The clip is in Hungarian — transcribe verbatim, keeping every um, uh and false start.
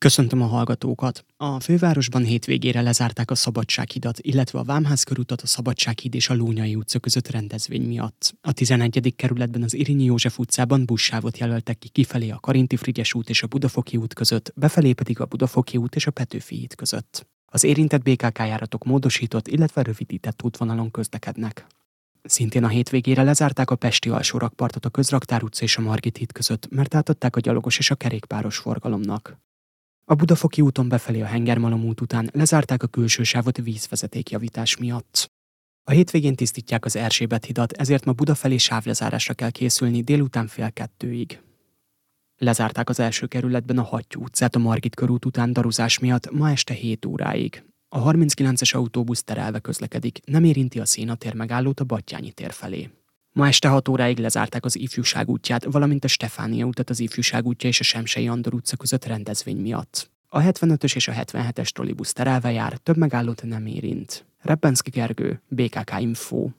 Köszöntöm a hallgatókat! A fővárosban hétvégére lezárták a Szabadsághidat, illetve a Vámház körutat a Szabadsághíd és a Lónyay utca között rendezvény miatt. A tizenegyedik kerületben az Irényi József utcában buszsávot jelöltek ki kifelé a Karinti-Frigyes út és a Budafoki út között, befelé pedig a Budafoki út és a Petőfi híd között. Az érintett bé ká ká járatok módosított, illetve rövidített útvonalon közlekednek. Szintén a hétvégére lezárták a pesti alsórakpartot a Közraktár utca és a Margit híd között, mert átadták a gyalogos és a kerékpáros forgalomnak. A Budafoki úton befelé a Hengermalom út után lezárták a külső sávot vízvezetékjavítás miatt. A hétvégén tisztítják az Erzsébet hidat, ezért ma Buda felé sávlezárásra kell készülni délután fél kettőig. Lezárták az első kerületben a Hattyú utcát a Margit körút után daruzás miatt ma este hét óráig. A harminckilences autóbusz terelve közlekedik, nem érinti a Szénatér megállót a Battyányi tér felé. Ma este hat óráig lezárták az Ifjúság útját, valamint a Stefánia utat az Ifjúság útja és a Semsey Andor utca között rendezvény miatt. A hetvenötös és a hetvenhetes trollibusz terelve jár, több megállót nem érint. Reppenszky Gergő, bé ká ká Info.